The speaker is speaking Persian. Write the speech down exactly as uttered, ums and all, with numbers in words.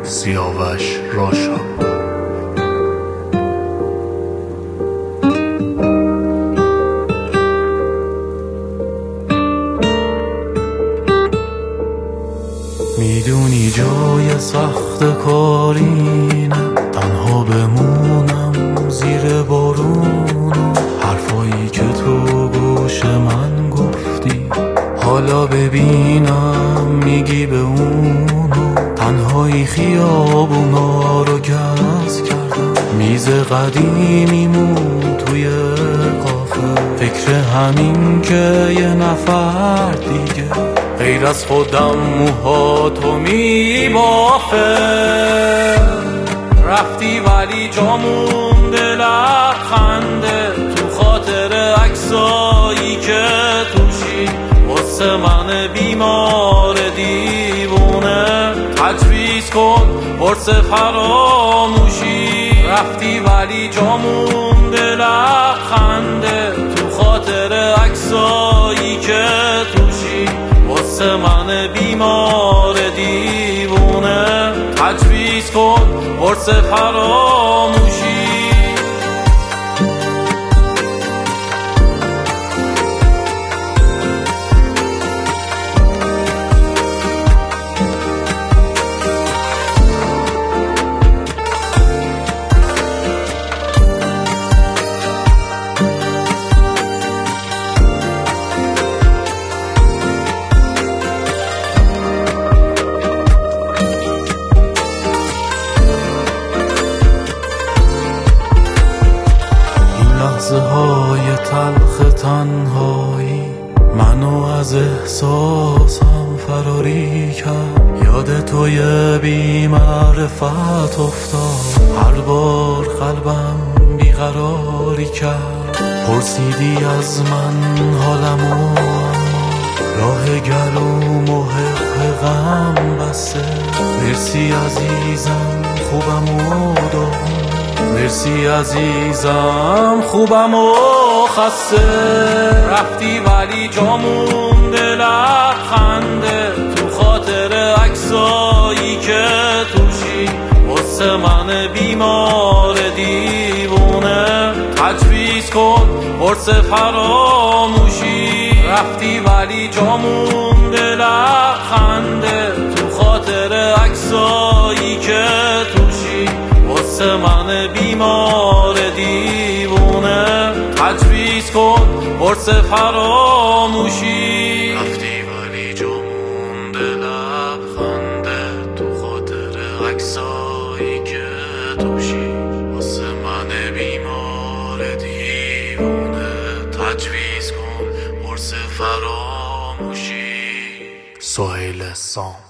سیاوش راشا. میدونی جای سخت کارینه، تنها بمونم زیر بارون. حرفایی که تو گوش من گفتی حالا ببینم میگی به اونو. تنهایی خیابونا رو گز کردم، میز قدیمیمون توی کافه. فکر همین که یه نفر دیگه غیر از خودم موهاتو میبافه. رفتی ولی جامونده لبخنده تو خاطر عکسایی که توشی واسه من بیمار دیوونه. تجویز کن قرص فراموشی. رفتی ولی جامونده لبخنده تو خاطر عکسایی که توشی واسه من بیمار دیوونه. تجویز کن قرص فراموشی. لحظه های تلخ تنهایی منو از احساسم فراری کرد. یاد توی بی معرفت افتاد، هر بار قلبم بیقراری کرد. پرسیدی از من حالمو، راه گلوم و حق غم بسته. مرسی عزیزم خوبم و داغون، مرسی عزیزم خوبم و خسته. رفتی ولی جامونده لبخنده تو خاطر عکسایی که توشی واسه من بیمار دیوونه. تجویز کن قرص فراموشی. رفتی ولی جامونده لبخنده تو خاطر عکسایی که توشی واسه من بیمار دیوونه. تجویز کن قرص فراموشی. رفتی ولی جا مونده لبخنده تو خاطر عکسایی که توشی واسه من بیمار دیوونه. تجویز کن قرص فراموشی. سهیل سام.